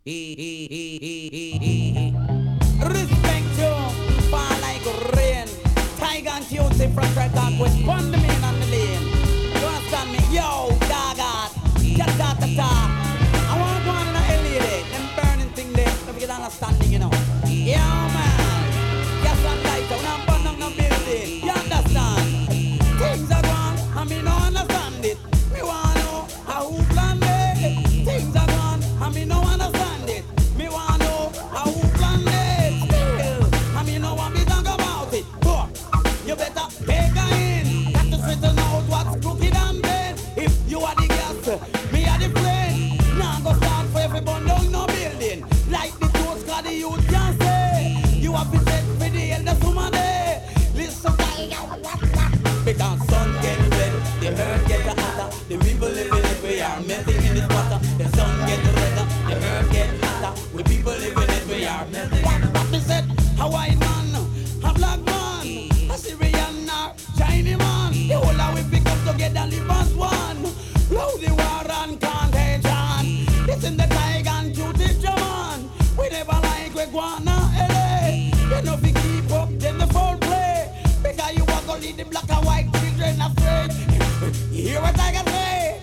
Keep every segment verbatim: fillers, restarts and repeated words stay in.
Respect you, fall like rain. Tiger and Tuesday from Track with Pond the main on the lane. You understand me? Yo, Dagat, ta ta ta ta. I want to go on in a L A day. Them burning thing there, so we get understanding, you know. Yo, man. Yes, I'm light, I'm not burning on the building. You understand? Things are gone, I mean, no understand it. Me want to know how who plan it. Things are gone, I mean, no understand it. Me want to know how who plan it. Still, I mean, no one be talk about it. Go, you better take a in. Got to straighten out what's crooked and bad. If you are the gas, me are the flame. Now go start for every bun down no building. Like the toast, cause the youth can say. You have been set for the elders woman there. Listen, because sun get red, the earth get hotter. The people living it, we are melting in this water. The sun get redder, the earth get hotter. We people living it, we are melting in the water. Me said, a white man, a black man, a Syrian or Chinese man. The whole of we pick up together, live as one. Blow the war and contagion. This in the tiger and cutie German. We never like we guana L A. You know we keep up, then the full play. Because you walk only the black and white children afraid. You hear what I can say?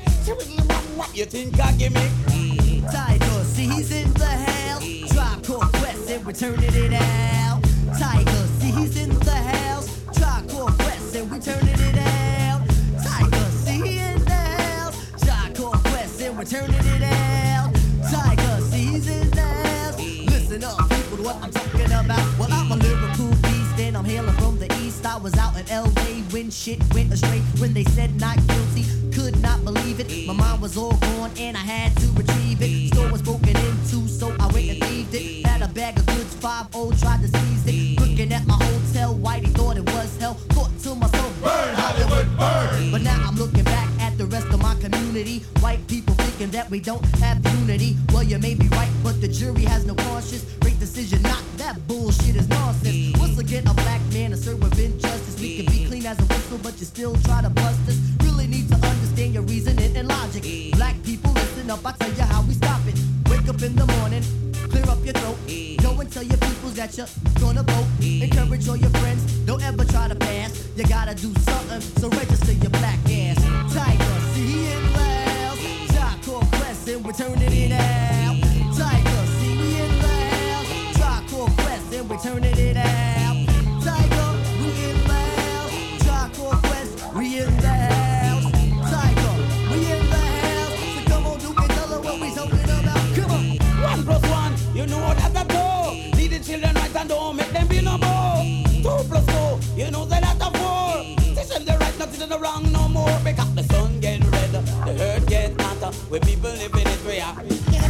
What you think I give me? Tiger, see he's in the house. Tribe Called Quest and we're turning it out. Tiger, see he's in the house. Tribe Called Quest and we're turning it out. Tiger, see he in the house. Tribe Called Quest and we're turning it out. Tiger, see he's in the house. Listen up, people, to what I'm talking about. Well, I'm a lyrical beast and I'm hailing from the east. I was out in L A when shit went astray. When they said not guilty, could not believe it. My mind was all gone and I had to retrieve it. Store was broken into, so I went and thieved it. Had a bag of goods, five oh, tried to seize it. Looking at my hotel, Whitey thought it was hell. Thought to myself, burn Hollywood, burn. But now I'm looking back at the rest of my community. White people thinking that we don't have unity. Well, you may be right, but the jury has no conscience. Great decision, not that bullshit is nonsense. Once again, a black man, a serve of injustice. We can be clean as a whistle, but you still try to bust us. Really need to understand your reasoning and logic. Black people, listen up, I tell you how we stop it. Wake up in the morning, clear up your throat. Go and tell your peoples that you're gonna vote. Encourage all your friends, don't ever try to pass. You gotta do something, so register your black ass. Tiger, see he in the house. Tribe Called Quest and we're turning it out. Tiger, see we in the house. Tribe Called Quest and we're turning it out. Tiger, we in the house. Tribe Called Quest, we in the house. Tiger, we in the house. So come on, Duke, and tell her what we talking about. Come on. One plus one, you know that's a two. Lead the children right and don't make them be no more. Two plus two, you know that that's a four. Teach them the right, nothing in the wrong no more. Because the sun get redder, the earth get hotter. We people living it, we are.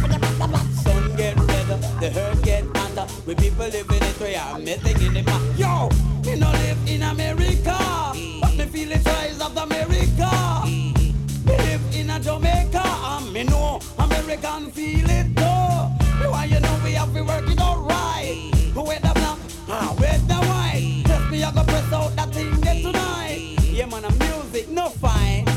Sun get redder, the earth get hotter. We people living it, we are. Melting in the back. Yo, me no live in America, but me feel the rise of America. Me live in a Jamaica, and me know American feel it too. Me want you know we have to work it out right. With the black, ah, with the white. Just me I go press out that thing there tonight. Yeah man, the music no fine.